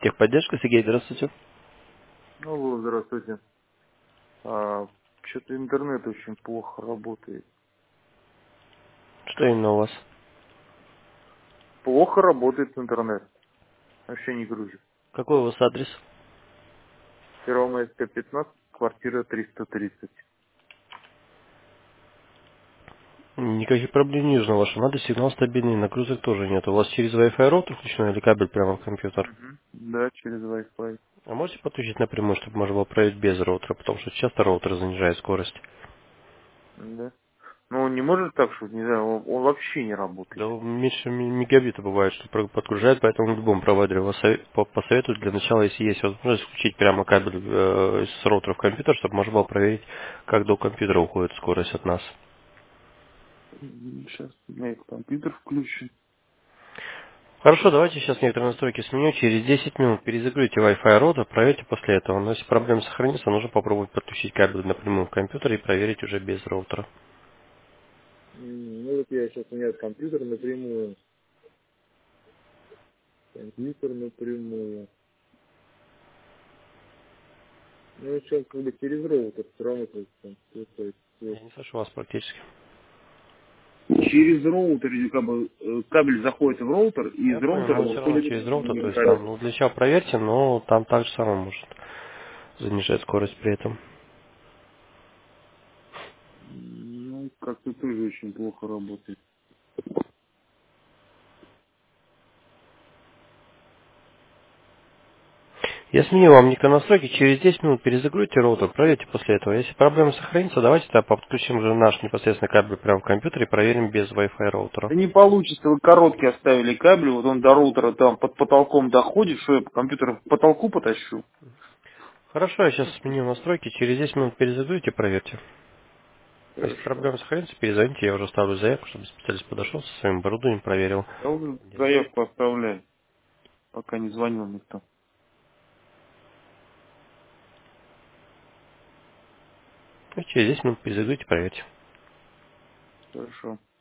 Техподдержка, Сергей, здравствуйте. Алло, здравствуйте. Что-то интернет очень плохо работает. Что именно у вас? Плохо работает интернет. Вообще не грузит. Какой у вас адрес? Первомайская 15, квартира 330. Никаких проблем не вижу на вашем адресе, сигнал стабильный, нагрузок тоже нет. У вас через Wi-Fi роутер включен или кабель прямо в компьютер? Мгм. Да, через Wi-Fi. А можете подключить напрямую, чтобы можно было проверить без роутера, потому что часто роутер занижает скорость. Да. Но он не может так, что, не знаю, он вообще не Да работает. меньше мегабита бывает, что подгружает, поэтому в любом провайдере вас посоветуют для начала, если есть возможность, включить прямо кабель с роутера в компьютер, чтобы можно было проверить, как до компьютера уходит скорость от нас. Сейчас у меня и компьютер включен. Хорошо, давайте сейчас некоторые настройки сменю. Через 10 минут перезагрузите Wi-Fi роутер, проверьте после этого. Но если проблема сохранится, нужно попробовать подключить кабель напрямую в компьютер и проверить уже без роутера. Ну вот я сейчас, у меня компьютер напрямую. Компьютер напрямую. Ну, сейчас как бы через роутер все равно Я не слышу вас практически. через роутер, или как бы кабель заходит в роутер, и Я из понял, роутера но все равно выходит через роутер, то есть микрорядок. там, ну для начала проверьте, но там так же самое может занижать скорость при этом. Ну, как-то тоже очень плохо работает. Я сменил вам некоторые настройки, через 10 минут перезагрузите роутер, проверьте после этого. Если проблема сохранится, давайте тогда подключим уже наш непосредственно кабель прямо в компьютере и проверим без Wi-Fi роутера. Да не получится, вы короткий оставили кабель, вот он до роутера там под потолком доходит, что я по компьютеру к потолку потащу. Хорошо, я сейчас сменю настройки, через 10 минут перезагрузите, проверьте. Если Хорошо. проблема сохранится, перезвоните, я уже ставлю заявку, чтобы специалист подошел со своим оборудованием, проверил. Я уже заявку оставляю, пока не звонил никто. И через 10 минут перезагрузите, проверьте. Хорошо.